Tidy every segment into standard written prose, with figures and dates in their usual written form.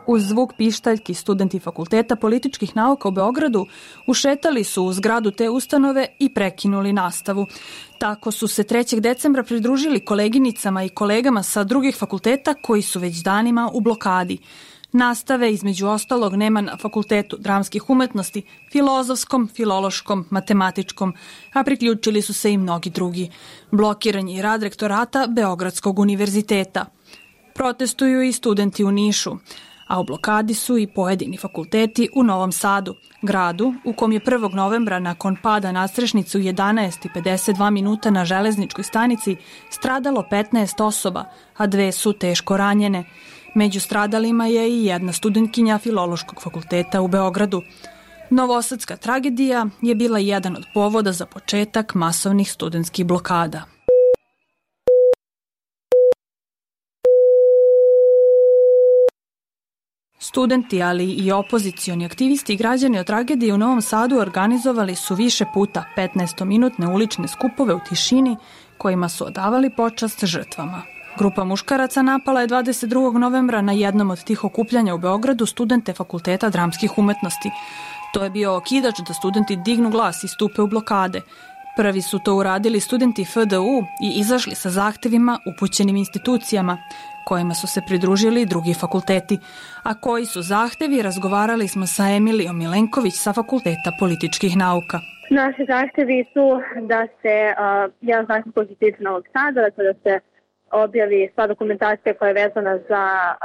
Uz zvuk pištaljki studenti Fakulteta političkih nauka u Beogradu ušetali su u zgradu te ustanove i prekinuli nastavu. Tako su se 3. decembra pridružili koleginicama i kolegama sa drugih fakulteta koji su već danima u blokadi. Nastave, između ostalog, nema na Fakultetu dramskih umetnosti, filozofskom, filološkom, matematičkom, a priključili su se i mnogi drugi. Blokiran je rad rektorata Beogradskog univerziteta. Protestuju i studenti u Nišu, a u blokadi su i pojedini fakulteti u Novom Sadu, gradu u kom je 1. novembra nakon pada nadstrešnice u 11:52 minuta na železničkoj stanici stradalo 15 osoba, a 2 su teško ranjene. Među stradalima je i jedna studentkinja Filološkog fakulteta u Beogradu. Novosadska tragedija je bila jedan od povoda za početak masovnih studentskih blokada. Studenti, ali i opozicioni aktivisti i građani o tragediji u Novom Sadu organizovali su više puta 15-minutne ulične skupove u tišini kojima su odavali počast žrtvama. Grupa muškaraca napala je 22. novembra na jednom od tih okupljanja u Beogradu studente Fakulteta dramskih umetnosti. To je bio okidač da studenti dignu glas i stupe u blokade. Prvi su to uradili studenti FDU i izašli sa zahtevima upućenim institucijama, kojima su se pridružili drugi fakulteti. A koji su zahtevi, razgovarali smo sa Emilijom Milenković sa Fakulteta političkih nauka. Naši zahtevi su da se jedan zahtev koji se tiče Novog Sada, dakle da se objavi sva dokumentacija koja je vezana za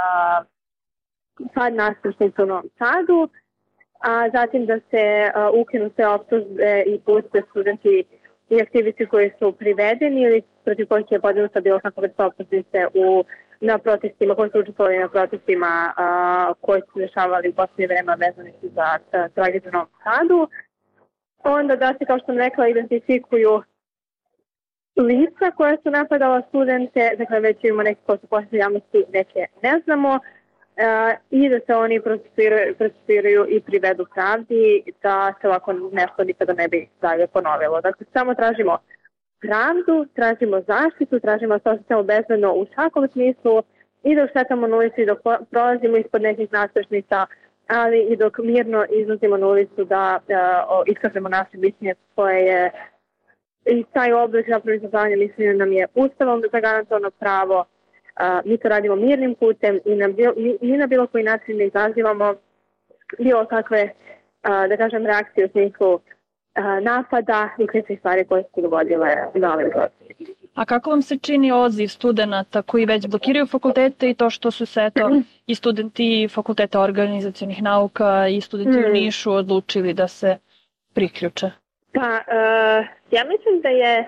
pad nadstrešnice u Novom Sadu, a zatim da se ukinu sve optužbe i puste studenti i aktivisti koji su privedeni ili protiv kojih je podignuta bilo kakva vrsta optužnice na protestima, koji su učestvovali na protestima koji su dešavali u posljednje vreme vezani za tragediju u Novom Sadu. Onda da se, kao što sam rekla, identifikuju lica koja su napadala studente, dakle već imamo neke koji su posljednje javnosti, neke ne znamo, i da se oni procesuiraju i privedu pravdi, da se ovako nešto nikada ne bi dalje ponovilo. Dakle, samo tražimo pravdu, tražimo zaštitu, tražimo da se osjećamo bezbedno u svakom smislu i dok šetamo na ulici, dok prolazimo ispod nekih nadstrešnica, ali i dok mirno izlazimo na ulicu da iskažemo naše mišljenje koje je i taj oblik zapravo izražavanja mišljenja nam je ustavom zagarantovano pravo. Mi to radimo mirnim putem i na bilo koji način ne izazivamo bilo kakve, da kažem, reakcije u smislu napada i kričnih stvari koje su dogodile na ovim procesima. A kako vam se čini odziv studenta koji već blokiraju fakultete i to što su se i studenti Fakulteta organizacionih nauka i studenti u Nišu odlučili da se priključe? Pa, ja mislim da je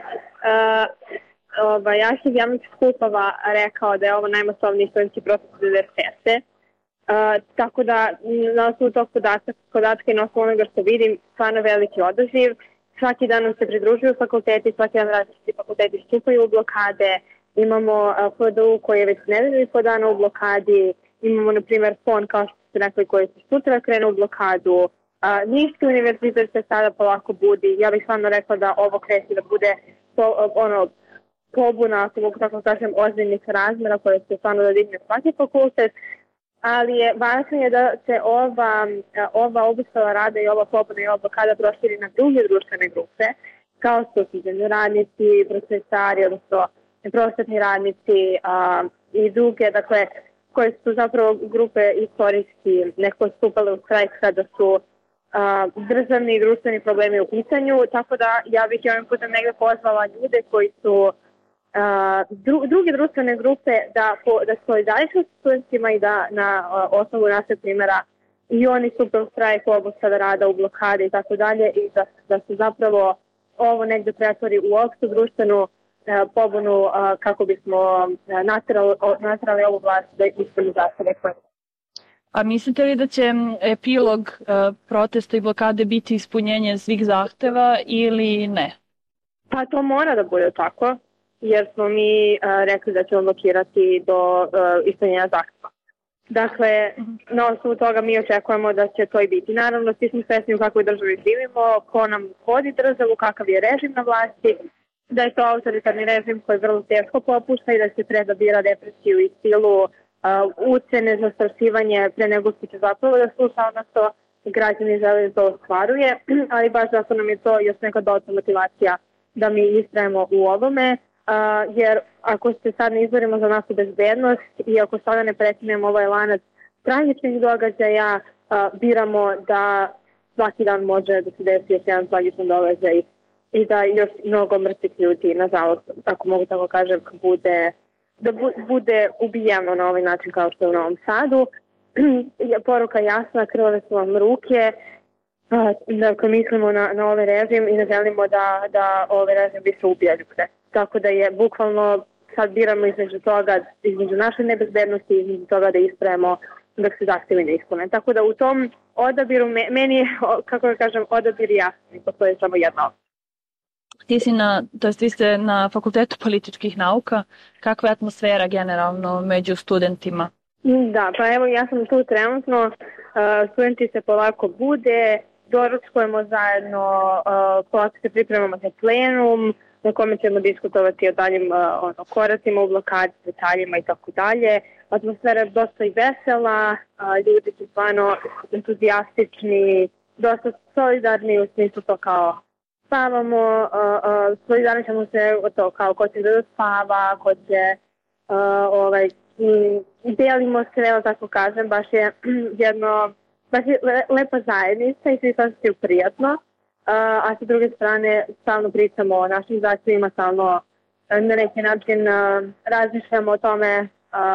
arhiv javnih skupova rekao da je ovo najmasovniji studentski protest od 1995. Tako da na osnovu tog podatka i na osnovu onoga što vidim, stvarno veliki odaziv. Svaki dan nam se pridružuju fakulteti, svaki dan različiti fakulteti stupaju u blokade. Imamo FDU koji je već nedelju i po dana u blokadi. Imamo, na primjer, FON, kao što ste rekli, koji se sutra krenu u blokadu. Niški univerzitet se sada polako budi. Ja bih stvarno rekla da ovo kreće da bude pobuna, ako mogu tako kažem, ozbiljnih razmera koje se stvarno da digne svaki fakultet. Ali važno je da se ova obustava rada i ova pobuna i ova blokada proširi na druge društvene grupe, kao što su radnici, prosvetari, odnosno prosvetni radnici i druge, dakle, koje su zapravo grupe istorijski neko stupale u štrajk kada su državni i društveni problemi u pitanju, tako da ja bih ovim putem negde pozvala ljude koji su druge društvene grupe da solidarišu s studentima i da na osnovu našeg primjera i oni stupe u štrajk, obustave rada, u blokade i tako dalje i da se zapravo ovo negde pretvori u opštu društvenu pobunu kako bismo naterali ovu vlast da ispuni zastave koje. A mislite li da će epilog protesta i blokade biti ispunjenje svih zahteva ili ne? Pa to mora da bude tako, jer smo mi rekli da ćemo blokirati do ispunjenja zahteva. Dakle, na osnovu toga mi očekujemo da će to i biti. Naravno, svi smo svesni u kakvoj državi živimo, ko nam vodi državu, kakav je režim na vlasti, da je to autoritarni režim koji vrlo teško popušta i da se treba bira depresiju i silu ucene, zastrašivanje pre nego što će zapravo da sluša ono što građani žele da ostvaruje, ali baš zato nam je to još neka dodatna motivacija da mi istrajemo u ovome, jer ako se sad ne izborimo za našu bezbednost i ako sada ne prekinemo ovaj lanac tragičnih događaja, biramo da svaki dan može da se desi još jedan tragičan događaj i da još mnogo mrtvih ljudi, nažalost, ako mogu tako kažem, bude ubijeno na ovaj način kao što je u Novom Sadu. Poruka jasna, krvave su vam ruke, dakle mislimo na ovaj režim i ne želimo da ovaj režim više ubija ljude. Tako da je bukvalno sad biramo između toga, između naše nebezbednosti, između toga da istrajemo dok se zahtevi ne ispune. Tako da u tom odabiru, meni je, kako da kažem, odabir jasni, postoji samo jedna opcija. Vi ste na Fakultetu političkih nauka. Kakva je atmosfera generalno među studentima? Da, pa evo ja sam tu trenutno, studenti se polako bude, doručkujemo zajedno, polako se pripremamo za plenum, na kome ćemo diskutovati o daljim koracima u blokadi, detaljima i tako dalje. Atmosfera je dosta i vesela, ljudi su stvarno entuzijastični, dosta solidarni u smislu to kao spavamo, solidarni ćemo se o to kao ko će da spava, ko će delimo se, evo tako kažem, baš je lepa zajednica i svi se prijatno, a sa druge strane stalno pričamo o našim zahtjevima, stalno na neki način razmišljamo o tome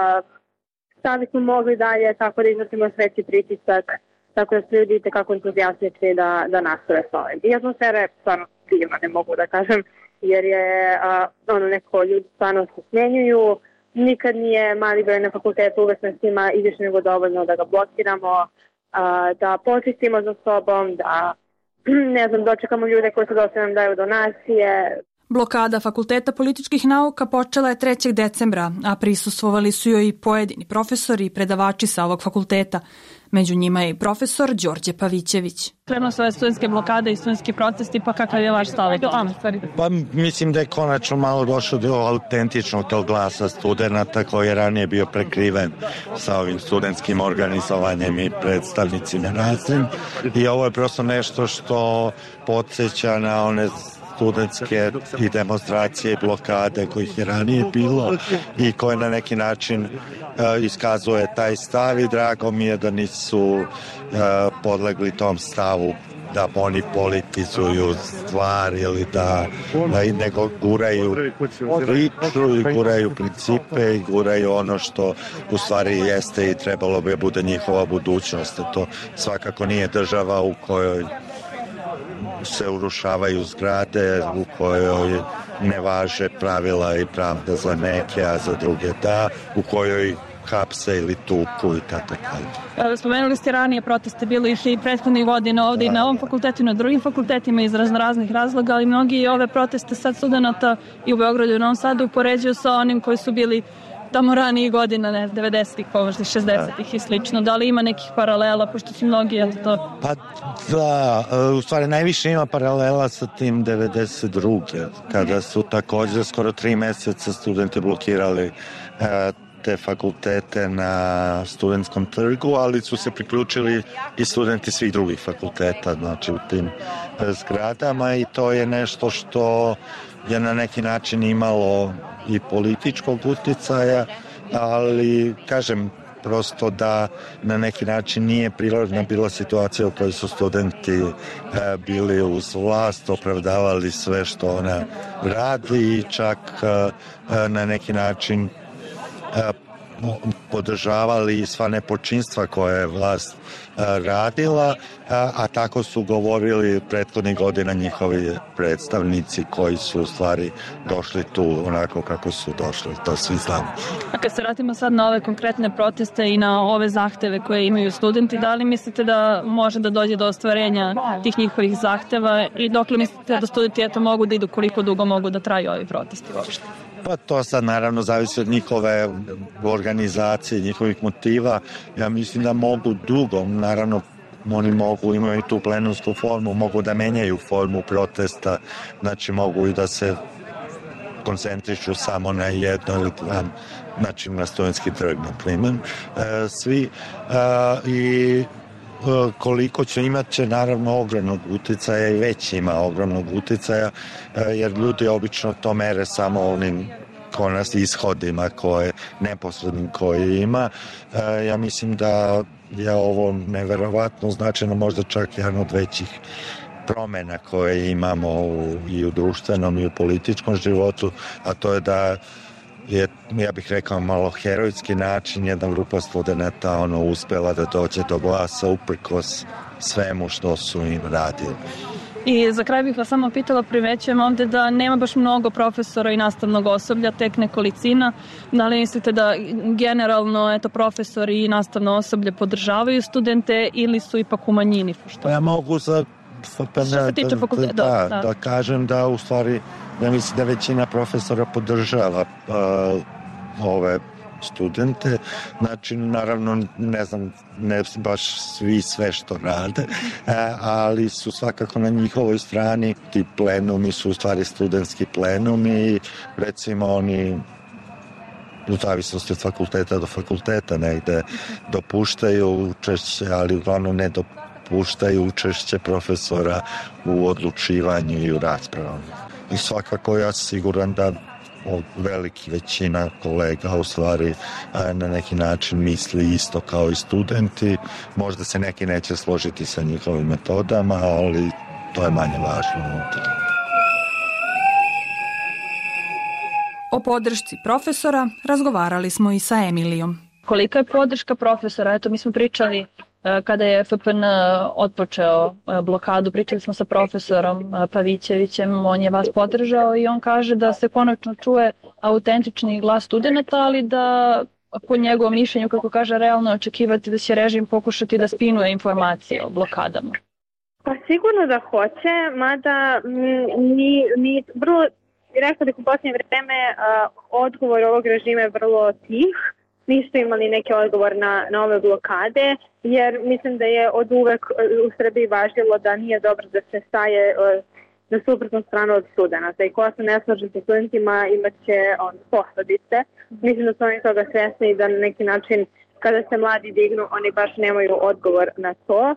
šta bismo mogli dalje, tako da iznosimo sveći pritisak, tako da su ljudi kako entuzijastični da nastave s ovim. I atmosfera je stvarno divna, ne mogu da kažem, jer je neko ljudi stvarno se smenjuju, nikad nije mali broj na fakultetu, uvek nas ima i više nego dovoljno da ga blokiramo, da počistimo za sobom, da dočekamo ljude koji se dosta nam daju donacije. Blokada Fakulteta političkih nauka počela je 3. decembra, a prisustvovali su joj i pojedini profesori i predavači sa ovog fakulteta. Među njima je i profesor Đorđe Pavićević. Krenuo su ove studentske blokade i studentski protesti, pa kakav je vaš stav? Pa mislim da je konačno malo došlo do autentičnog tog glasa studenta koji je ranije bio prekriven sa ovim studentskim organizovanjem i predstavnicima raznim. I ovo je prosto nešto što podsjeća na one studentske i demonstracije i blokade kojih je ranije bilo i koje na neki način iskazuje taj stav i drago mi je da nisu podlegli tom stavu da oni politizuju stvar ili da nego guraju priču i guraju principe i guraju ono što u stvari jeste i trebalo bi bude njihova budućnost. To svakako nije država u kojoj se urušavaju zgrade, u kojoj ne važe pravila i pravda za neke, a za druge da, u kojoj hapse ili tuku i tako. Spomenuli ste ranije proteste, bili i prethodnih godina ovde i na ovom fakultetu i na drugim fakultetima iz raznih razloga, ali mnogi ove proteste sad studenta i u Beogradu i u Novom Sadu upoređuju sa onim koji su bili tamo ranije godina, 90-ih, možda 60-ih i slično. Da li ima nekih paralela, pošto su mnogi, to? Pa da, u stvari najviše ima paralela sa tim 92. kada su također skoro 3 meseca studenti blokirali te fakultete na studentskom trgu, ali su se priključili i studenti svih drugih fakulteta, znači u tim zgradama i to je nešto što je na neki način imalo i političkog uticaja, ali kažem prosto da na neki način nije prirodna bila situacija u kojoj su studenti bili uz vlast, opravdavali sve što ona radi i čak na neki način podržavali sva nepočinstva koje je vlast radila, a tako su govorili prethodnih godina njihovi predstavnici koji su u stvari došli tu onako kako su došli, to svi znamo. A kad se vratimo sad na ove konkretne proteste i na ove zahteve koje imaju studenti, da li mislite da može da dođe do ostvarenja tih njihovih zahteva i dokle mislite da studenti mogu da idu, koliko dugo mogu da traju ovi protesti uopšte? Pa to sad naravno zavisi od njihove organizacije, njihovih motiva. Ja mislim da mogu dugo, naravno oni imaju tu plenumsku formu, mogu da menjaju formu protesta, znači mogu i da se koncentrišu samo na jedno ili dva, znači na Studentski trg, na primjer, svi i koliko će imat će naravno ogromnog uticaja i već ima ogromnog uticaja, jer ljudi obično to mere samo onim ishodima neposrednim koje ima. Ja mislim da je ovo neverovatno značajno, možda čak jedan od većih promena koje imamo i u društvenom i u političkom životu, a to je da je, ja bih rekao, malo herojski način jedna grupa studenata uspela da dođe do glasa uprkos svemu što su im radili. I za kraj bih vas samo pitala, primećujem ovde da nema baš mnogo profesora i nastavnog osoblja, tek nekolicina. Da li mislite da generalno profesori i nastavno osoblje podržavaju studente ili su ipak u manjini? Pa ja mogu da kažem da u stvari ja mislim da većina profesora podržava ove studente, znači naravno ne znam, ne baš svi sve što rade, ali su svakako na njihovoj strani. Ti plenumi su u stvari studentski plenumi i recimo oni u zavisnosti od fakulteta do fakulteta negde dopuštaju učešće, ali uglavnom ne dopuštaju učešće profesora u odlučivanju i u raspravama. I svakako ja sam siguran da veliki većina kolega u stvari na neki način misli isto kao i studenti. Možda se neki neće složiti sa njihovim metodama, ali to je manje važno. O podršci profesora razgovarali smo i sa Emilijom. Kolika je podrška profesora? Eto, mi smo pričali kada je FPN otpočeo blokadu, pričali smo sa profesorom Pavićevićem, on je vas podržao i on kaže da se konačno čuje autentični glas studenta, ali da po njegovom mišljenju, kako kaže, realno očekivati da će režim pokušati da spinuje informacije o blokadama. Pa sigurno da hoće, mada ni vrlo, rekao da u posljednje vreme odgovor ovog režima je vrlo tih. Nisu imali neki odgovor na ove blokade, jer mislim da je od uvek u Srbiji važilo da nije dobro da se staje na suprotnu stranu od studenta. I ko se ne slaže sa studentima imat će posledice. Mislim da su oni toga svesni i da na neki način kada se mladi dignu, oni baš nemaju odgovor na to.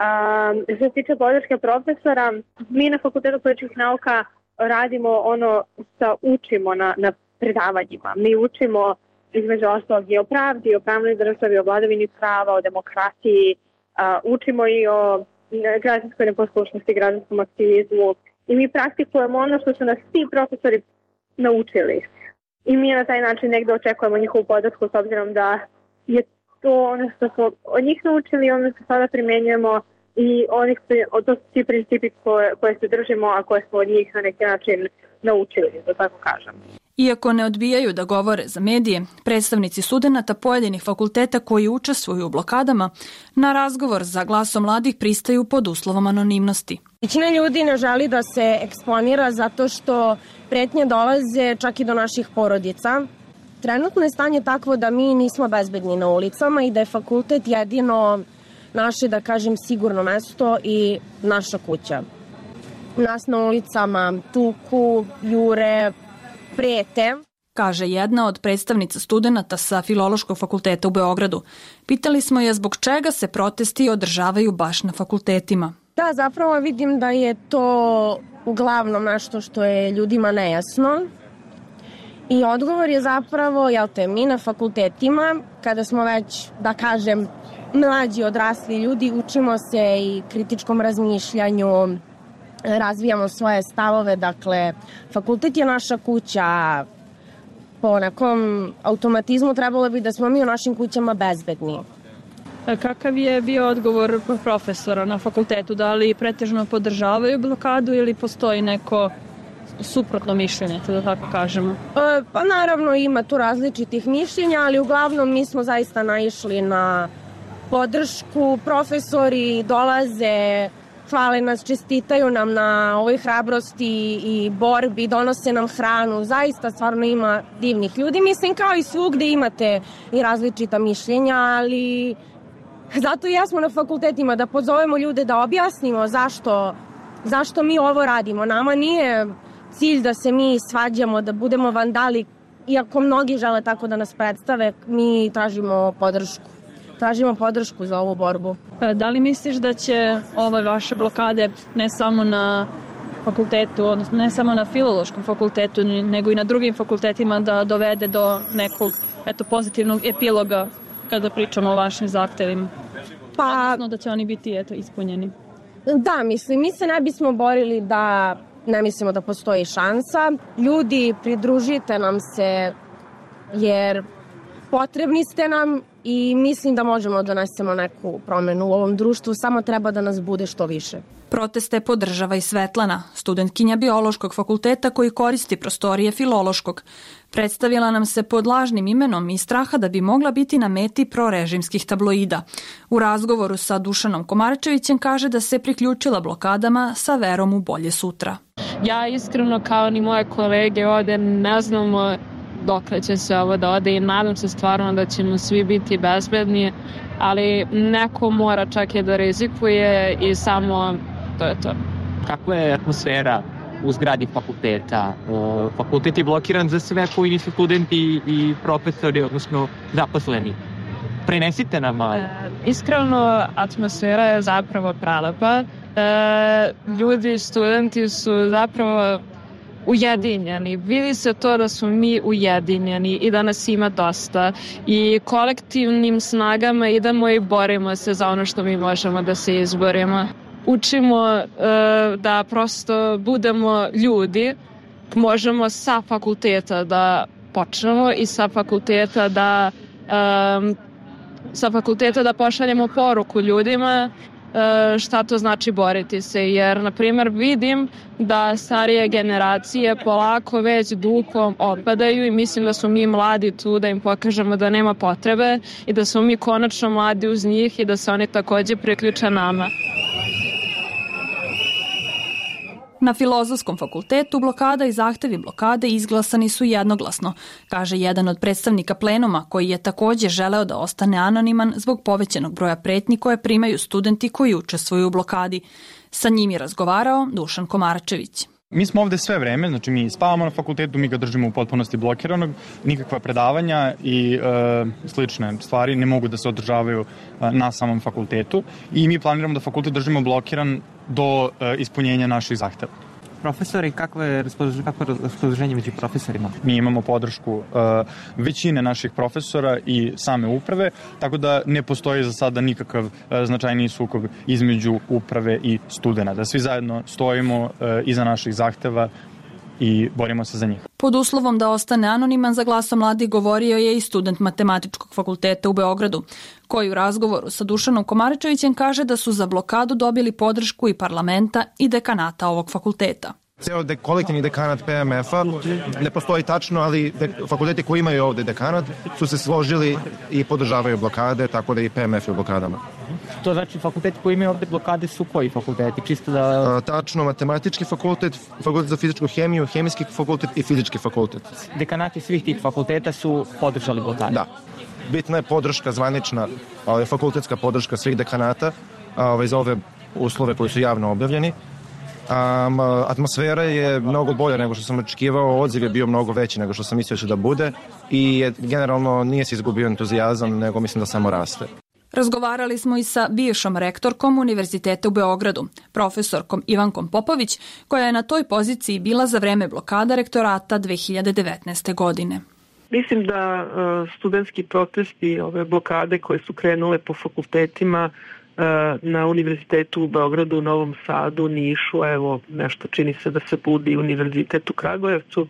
Što se tiče podrške profesora, mi na Fakultetu političkih nauka radimo ono što učimo na predavanjima. Mi učimo između ostalog i o pravdi, o pravnoj državi, o vladavini prava, o demokratiji, učimo i o građanskoj neposlušnosti, građanskom aktivizmu i mi praktikujemo ono što su nas ti profesori naučili. I mi na taj način negde očekujemo njihovu podršku s obzirom da je to ono što smo od njih naučili i ono što sada primjenjujemo i to su ti principi koje se držimo, a koje smo od njih na neki način naučili, da tako kažem. Iako ne odbijaju da govore za medije, predstavnici studenata pojedinih fakulteta koji učestvuju u blokadama na razgovor za glasom mladih pristaju pod uslovom anonimnosti. Većina ljudi ne želi da se eksponira zato što pretnje dolaze čak i do naših porodica. Trenutno je stanje takvo da mi nismo bezbedni na ulicama i da je fakultet jedino naše, da kažem, sigurno mesto i naša kuća. Nas na ulicama tuku, jure, prete, kaže jedna od predstavnica studenata sa Filološkog fakulteta u Beogradu. Pitali smo je zbog čega se protesti održavaju baš na fakultetima. Da, zapravo vidim da je to uglavnom nešto što je ljudima nejasno. I odgovor je zapravo, mi na fakultetima, kada smo već, da kažem, mlađi odrasli ljudi, učimo se i kritičkom razmišljanju, razvijamo svoje stavove, dakle, fakultet je naša kuća, po nekom automatizmu trebalo bi da smo mi u našim kućama bezbedni. Kakav je bio odgovor profesora na fakultetu? Da li pretežno podržavaju blokadu ili postoji neko suprotno mišljenje, da tako kažemo? Pa naravno ima tu različitih mišljenja, ali uglavnom mi smo zaista naišli na podršku. Profesori dolaze, hvale nas, čestitaju nam na ovoj hrabrosti i borbi, donose nam hranu. Zaista stvarno ima divnih ljudi. Mislim, kao i svugde imate i različita mišljenja, ali zato i ja smo na fakultetima da pozovemo ljude da objasnimo zašto mi ovo radimo. Nama nije cilj da se mi svađamo, da budemo vandali, iako mnogi žele tako da nas predstave, mi tražimo podršku. Tražimo podršku za ovu borbu. Da li misliš da će ove vaše blokade ne samo na fakultetu, odnosno ne samo na filološkom fakultetu, nego i na drugim fakultetima da dovede do nekog pozitivnog epiloga kada pričamo o vašim zahtevima? Odnosno da će oni biti ispunjeni. Da, mislim, mi se ne bismo borili da ne mislimo da postoji šansa. Ljudi, pridružite nam se jer potrebni ste nam i mislim da možemo da donesemo neku promenu u ovom društvu, samo treba da nas bude što više. Proteste podržava i Svetlana, studentkinja Biološkog fakulteta koji koristi prostorije Filološkog. Predstavila nam se pod lažnim imenom iz straha da bi mogla biti na meti prorežimskih tabloida. U razgovoru sa Dušanom Komarčevićem kaže da se priključila blokadama sa verom u bolje sutra. Ja iskreno kao ni moje kolege ovde ne znamo dokle će se ovo da ode i nadam se stvarno da ćemo svi biti bezbedni, ali neko mora čak i da rizikuje i samo to je to. Kakva je atmosfera u zgradi fakulteta? Fakultet je blokiran za sve koji nisu studenti i profesori, odnosno zaposleni. Prenesite nam malo. Iskreno, atmosfera je zapravo prelepa. Ljudi, studenti su zapravo ujedinjeni. Vidi se to da smo mi ujedinjeni i da nas ima dosta i kolektivnim snagama idemo i borimo se za ono što mi možemo da se izborimo. Učimo da prosto budemo ljudi, možemo sa fakulteta da počnemo i sa fakulteta da pošaljemo poruku ljudima šta to znači boriti se, jer na primjer vidim da starije generacije polako već duhom opadaju i mislim da smo mi mladi tu da im pokažemo da nema potrebe i da smo mi konačno mladi uz njih i da se oni takođe priključe nama. Na Filozofskom fakultetu blokada i zahtevi blokade izglasani su jednoglasno, kaže jedan od predstavnika plenuma koji je takođe želeo da ostane anoniman zbog povećanog broja pretnji koje primaju studenti koji učestvuju u blokadi. Sa njim je razgovarao Dušan Komarčević. Mi smo ovde sve vreme, znači mi spavamo na fakultetu, mi ga držimo u potpunosti blokiranog, nikakva predavanja i slične stvari ne mogu da se održavaju na samom fakultetu i mi planiramo da fakultet držimo blokiran do ispunjenja naših zahteva. Profesori, kakvo je raspoloženje među profesorima? Mi imamo podršku većine naših profesora i same uprave, tako da ne postoji za sada nikakav značajniji sukob između uprave i studenata. Svi zajedno stojimo iza naših zahteva i borimo se za njih. Pod uslovom da ostane anoniman za Glasom mladih govorio je i student Matematičkog fakulteta u Beogradu, koji u razgovoru sa Dušanom Komarčevićem kaže da su za blokadu dobili podršku i parlamenta i dekanata ovog fakulteta. Ceo kolektivni dekanat PMF-a ne postoji tačno, ali fakulteti koji imaju ovde dekanat su se složili i podržavaju blokade, tako da i PMF je u blokadama. To znači fakulteti koji imaju ovde blokade su koji fakulteti? Čisto da... Tačno, Matematički fakultet, Fakultet za fizičku hemiju, Hemijski fakultet i Fizički fakultet. Dekanati svih tih fakulteta su podržali blokade? Da. Bitna je podrška zvanična, fakultetska podrška svih dekanata za ove uslove koji su javno objavljeni. Atmosfera je mnogo bolja nego što sam očekivao, odziv je bio mnogo veći nego što sam mislio da bude i generalno nije se izgubio entuzijazam, nego mislim da samo raste. Razgovarali smo i sa bivšom rektorkom Univerziteta u Beogradu, profesorkom Ivankom Popović, koja je na toj poziciji bila za vreme blokada rektorata 2019. godine. Mislim da studentski protesti, ove blokade koje su krenule po fakultetima na Univerzitetu u Beogradu, Novom Sadu, Nišu, evo nešto čini se da se budi Univerzitet u Kragujevcu,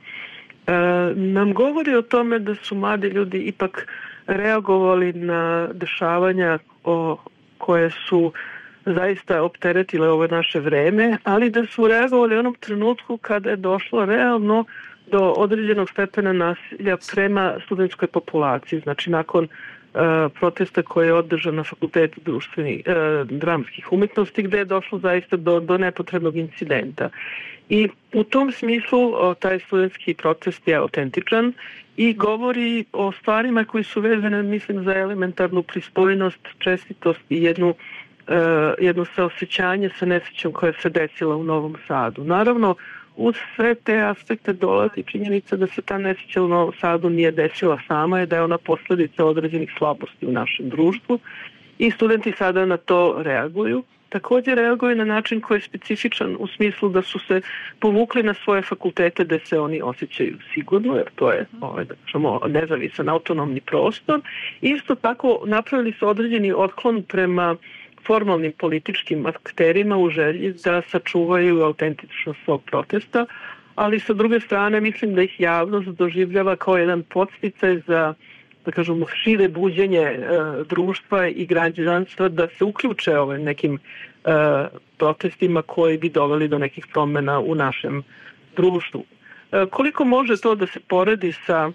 nam govori o tome da su mladi ljudi ipak reagovali na dešavanja koje su zaista opteretile ovo naše vreme, ali da su reagovali u onom trenutku kada je došlo realno do određenog stepena nasilja prema studentskoj populaciji. Znači, nakon protesta koji je održan na Fakultetu dramskih umetnosti, gde je došlo zaista do nepotrebnog incidenta. I u tom smislu taj studentski protest je autentičan i govori o stvarima koji su vezane, mislim, za elementarnu pristojnost, čestitost i jedno saosećanje sa nesrećom koja se desila u Novom Sadu. Naravno, uz sve te aspekte dolazi činjenica da se ta nesreća u Novom Sadu nije desila sama, je da je ona posledica određenih slabosti u našem društvu i studenti sada na to reaguju. Također reaguju na način koji je specifičan u smislu da su se povukli na svoje fakultete gde se oni osjećaju sigurno, jer to je da kažemo, nezavisan autonomni prostor. Isto tako napravili su određeni otklon prema formalnim političkim akterima u želji da sačuvaju autentičnost svog protesta, ali sa druge strane mislim da ih javnost doživljava kao jedan podsticaj za, da kažemo, šire buđenje društva i građanstva da se uključe nekim protestima koji bi doveli do nekih promjena u našem društvu. Koliko može to da se poredi sa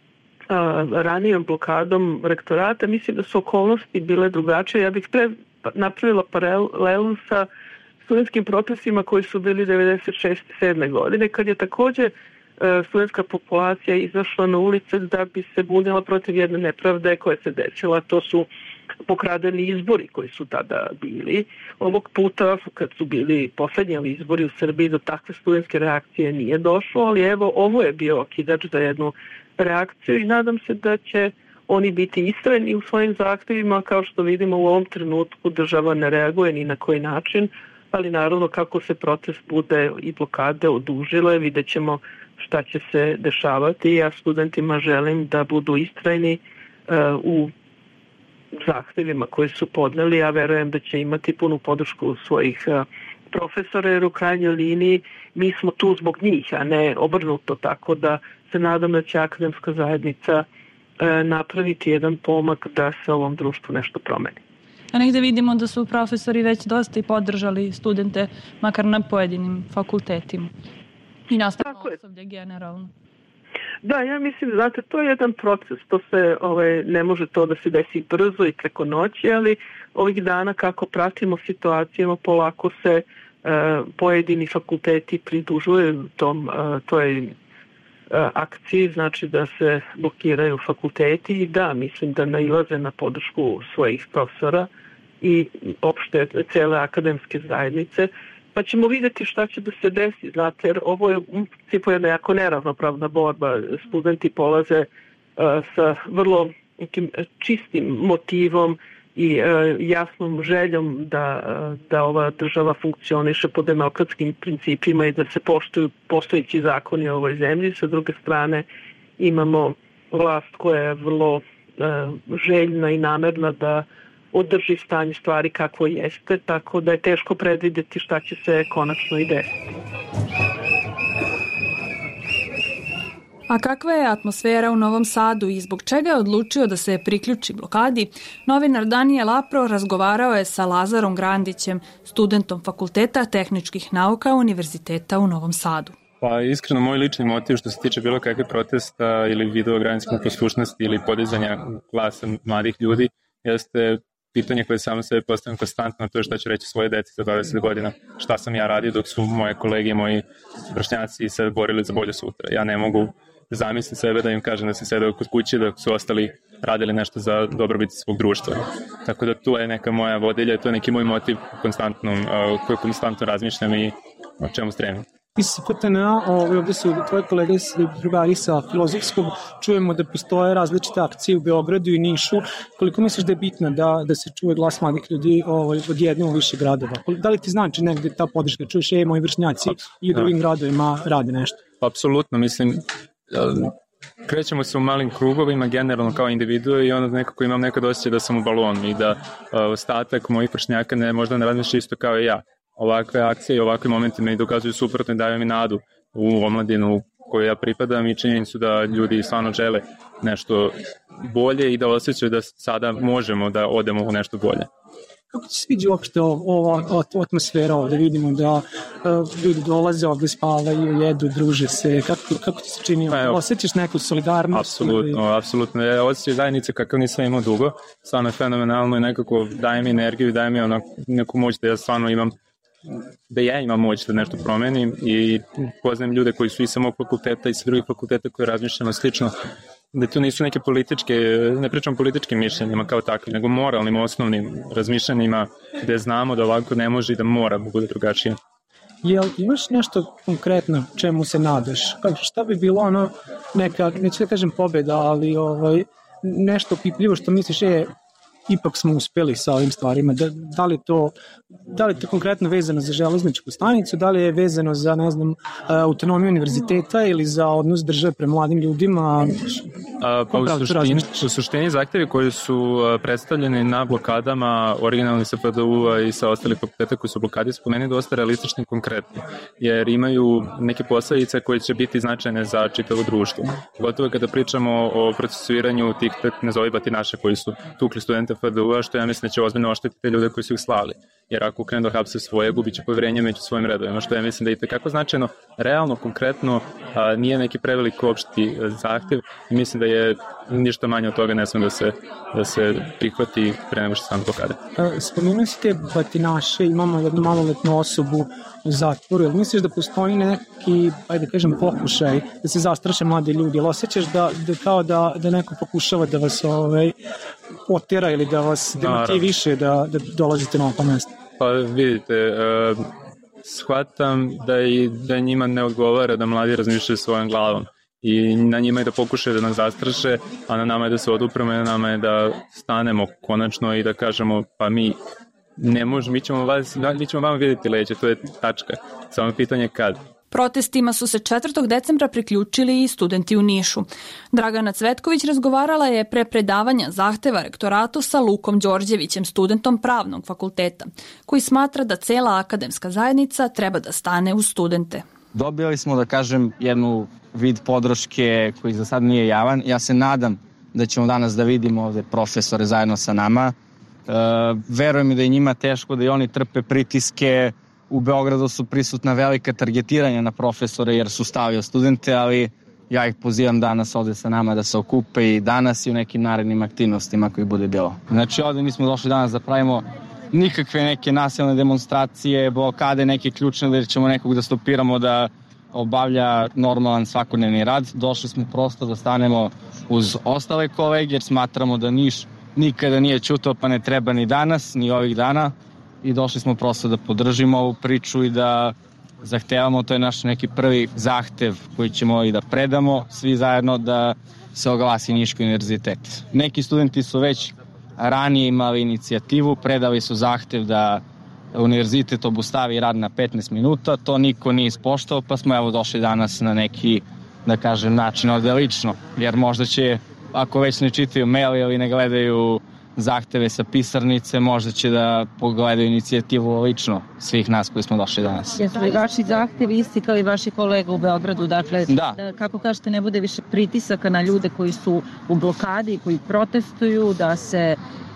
ranijom blokadom rektorata, mislim da su okolnosti bile drugačije. Ja bih napravila paralelu sa studentskim protestima koji su bili 96-7 godine, kad je također studentska populacija izašla na ulice da bi se bunila protiv jedne nepravde koja se desila. To su pokradeni izbori koji su tada bili. Ovog puta, kad su bili poslednji izbori u Srbiji, do takve studentske reakcije nije došlo, ali evo, ovo je bio okidač za jednu reakciju i nadam se da će oni biti istrajni u svojim zahtevima. Kao što vidimo u ovom trenutku država ne reaguje ni na koji način, ali naravno kako se protest bude i blokade odužile, vidjet ćemo šta će se dešavati. Ja studentima želim da budu istrajni u zahtevima koje su podneli. Ja verujem da će imati punu podršku svojih profesora, jer u krajnjoj liniji mi smo tu zbog njih, a ne obrnuto, tako da se nadam da će akademska zajednica napraviti jedan pomak da se ovom društvu nešto promeni. A negde vidimo da su profesori već dosta i podržali studente, makar na pojedinim fakultetima. I nastavno osoblje generalno. Da, ja mislim, znate, to je jedan proces, to se ne može to da se desi brzo i preko noći, ali ovih dana kako pratimo situacijama, polako se pojedini fakulteti pridružuju toj akciji, znači da se blokiraju fakulteti i da, mislim da nailaze na podršku svojih profesora i opšte cele akademske zajednice, pa ćemo vidjeti šta će da se desi, znate, jer ovo je u principu jedna jako neravnopravna borba. Studenti polaze sa vrlo čistim motivom i jasnom željom da ova država funkcioniše po demokratskim principima i da se poštuju postojeći zakoni u ovoj zemlji. Sa druge strane imamo vlast koja je vrlo željna i namerna da održi stanje stvari kakvo jeste, tako da je teško predvidjeti šta će se konačno i desiti. A kakva je atmosfera u Novom Sadu i zbog čega je odlučio da se priključi blokadi? Novinar Danijel Apro razgovarao je sa Lazarom Grandićem, studentom Fakulteta tehničkih nauka Univerziteta u Novom Sadu. Pa iskreno, moj lični motiv što se tiče bilo kakve protesta ili video građanske poslušnosti ili podizanja glasa mladih ljudi jeste pitanje koje samo sebe postavljam konstantno, to je šta ću reći svoje deci za 20 godina, šta sam ja radio dok su moje kolege i moji vršnjaci se borili za bolje sutra. Ja ne mogu zamisliti sebe da im kažem da sam sedeo kod kuće dok su ostali radili nešto za dobrobit svog društva. Tako da tu je neka moja vodilja, to je neki moj motiv koji konstantno razmišljam i o čemu stremim. Iz PTNA, ovdje su tvoje kolege drugari sa filozofskog, čujemo da postoje različite akcije u Beogradu i Nišu. Koliko misliš da je bitno da se čuje glas mladih ljudi od jedne u više gradova? Da li ti znači negde ta podrška? Čuješ, moji vršnjaci i u drugim gradovima rade nešto? Apsolutno, mislim, krećemo se u malim krugovima generalno kao individue i onda nekako imam nekad osjećaj da sam u balonu i da ostatak mojih vršnjaka možda ne razmišlja isto kao i ja. Ovakve akcije i ovakve momenti me dokazuju suprotno i daju mi nadu u omladinu koju ja pripadam i činjenicu da ljudi stvarno žele nešto bolje i da osjećaju da sada možemo da odemo u nešto bolje. Kako ti se sviđa uopšte ova atmosfera ovde? Vidimo da ljudi dolaze ovde, spavaju, jedu, druže se. Kako ti se čini? Osjećaš neku solidarnost? Apsolutno. Ja osjećam zajednice kakav nisam imao dugo. Stvarno je fenomenalno i nekako daje mi energiju, daje mi neku moć da ja stvarno imam moć da nešto promenim i poznajem ljude koji su i sa mog fakulteta i sa drugih fakulteta koji razmišljamo slično, da tu nisu neke političke, ne pričam o političkim mišljenjima kao takvim, nego moralnim, osnovnim razmišljanjima gde znamo da ovako ne može i da mora bude drugačije. Jel imaš nešto konkretno čemu se nadaš? Šta bi bilo ono neka, neću da kažem pobjeda, ali nešto pipljivo što misliš ipak smo uspeli sa ovim stvarima. Da li je to konkretno vezano za železničku stanicu, da li je vezano za, ne znam, autonomiju univerziteta ili za odnos države prema mladim ljudima? U suštini zahtevi koji su predstavljeni na blokadama originalni sa PDU-a i sa ostalih fakulteta koji su blokadi su po meni dosta realistični i konkretni, jer imaju neke posledice koje će biti značajne za čitavo društvo. Gotovo kada pričamo o procesuiranju tih nazovi batinaša koji su tukli studente PDU-a, što ja mislim da će ozbiljno oštetiti te ljude koji su ih slali. Jer ako krenu da hapse svoje, gubit će poverenje među svojim redovima, što ja mislim da je itekako značajno, realno, konkretno, nije neki prevelik opšti zahtev i mislim da je ništa manje od toga ne sme da se prihvati pre nego što sam blokade. Spomenuo si te batinaše, imamo jednu maloletnu osobu u zatvoru, jel misliš da postoji neki, ajde kažem, pokušaj da se zastraše mladi ljudi, jel osjećaš da neko pokušava da vas otera ili da vas demotiviše da dolazite na ovo mesto? Pa vidite, shvatam da njima ne odgovara da mladi razmišljaju svojom glavom i na njima je da pokušaju da nas zastraše, a na nama je da se odupremo i na nama je da stanemo konačno i da kažemo pa mi ne možemo, mi ćemo vama vidjeti leđe, to je tačka, samo pitanje kad. Protestima su se 4. decembra priključili i studenti u Nišu. Dragana Cvetković razgovarala je pre predavanja zahteva rektoratu sa Lukom Đorđevićem, studentom pravnog fakulteta, koji smatra da cela akademska zajednica treba da stane uz studente. Dobili smo, da kažem, jednu vid podrške koji za sad nije javan. Ja se nadam da ćemo danas da vidimo ovde profesore zajedno sa nama. Verujem mi da je njima teško, da i oni trpe pritiske. U Beogradu su prisutna velika targetiranja na profesore jer su stavio studente, ali ja ih pozivam danas ovde sa nama da se okupe i danas i u nekim narednim aktivnostima koji bude bilo. Znači ovde nismo došli danas da pravimo nikakve neke nasilne demonstracije, blokade, neke ključne da ćemo nekog da stopiramo da obavlja normalan svakodnevni rad. Došli smo prosto da stanemo uz ostale kolege jer smatramo da Niš nikada nije ćutao pa ne treba ni danas, ni ovih dana. I došli smo prosto da podržimo ovu priču i da zahtevamo, to je naš neki prvi zahtev koji ćemo i da predamo svi zajedno da se oglasi Niški univerzitet. Neki studenti su već ranije imali inicijativu, predali su zahtev da univerzitet obustavi rad na 15 minuta, to niko nije ispoštao, pa smo evo došli danas na neki, da kažem, način ovde lično, jer možda će, ako već ne čitaju mail ili ne gledaju zahteve sa pisarnice, možda će da pogledaju inicijativu lično svih nas koji smo došli danas. Jesu li vaši zahtevi isti kao i vaši kolega u Beogradu? Dakle, da, kako kažete, ne bude više pritisaka na ljude koji su u blokadi, koji protestuju, da se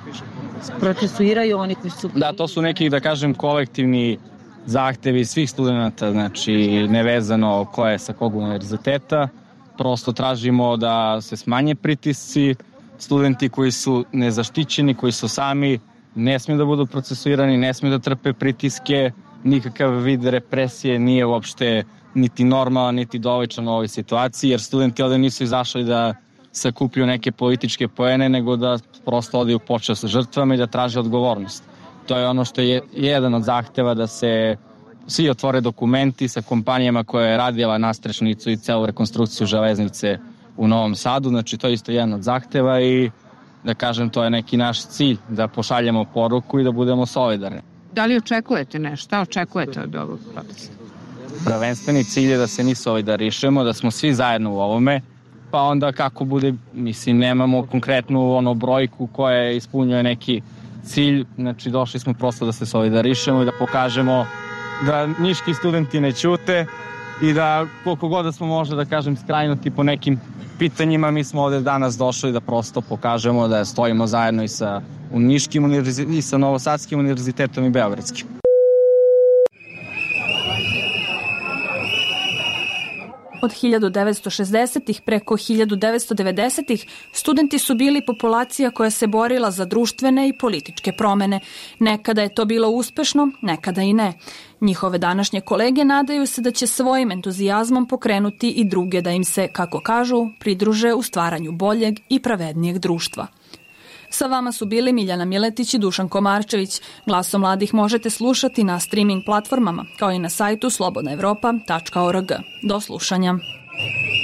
procesuiraju oni koji su... Da, to su neki, da kažem, kolektivni zahtevi svih studenta, znači nevezano ko je sa kog univerziteta. Prosto tražimo da se smanje pritisci. Studenti koji su nezaštićeni, koji su sami, ne smiju da budu procesuirani, ne smiju da trpe pritiske, nikakav vid represije nije uopšte niti normalan, niti doličan u ovoj situaciji, jer studenti ovde nisu izašli da sakuplju neke političke poene, nego da prosto odaju počast žrtvama i da traže odgovornost. To je ono što je jedan od zahteva, da se svi otvore dokumenti sa kompanijama koja je radila nastrešnicu i celu rekonstrukciju železnice u Novom Sadu, znači to je isto jedan od zahteva i da kažem to je neki naš cilj, da pošaljemo poruku i da budemo solidarni. Da li očekujete nešto? Šta očekujete od ovog protesta? Prvenstveni cilj je da se mi solidarišemo, da smo svi zajedno u ovome, pa onda kako bude, mislim, nemamo konkretnu brojku koja ispunjuje neki cilj, znači došli smo prosto da se solidarišemo i da pokažemo da niški studenti ne ćute i da koliko god da smo možda, da kažem, skrajnuti po nekim pitanjima, mi smo ovde danas došli da prosto pokažemo da stojimo zajedno i sa Niškim univerzitetom i sa Novosadskim univerzitetom i Beogradskim. Od 1960-ih preko 1990-ih studenti su bili populacija koja se borila za društvene i političke promene. Nekada je to bilo uspešno, nekada i ne. Njihove današnje kolege nadaju se da će svojim entuzijazmom pokrenuti i druge da im se, kako kažu, pridruže u stvaranju boljeg i pravednijeg društva. Sa vama su bili Miljana Miletić i Dušan Komarčević. Glasom mladih možete slušati na streaming platformama, kao i na sajtu slobodnaevropa.org. Do slušanja.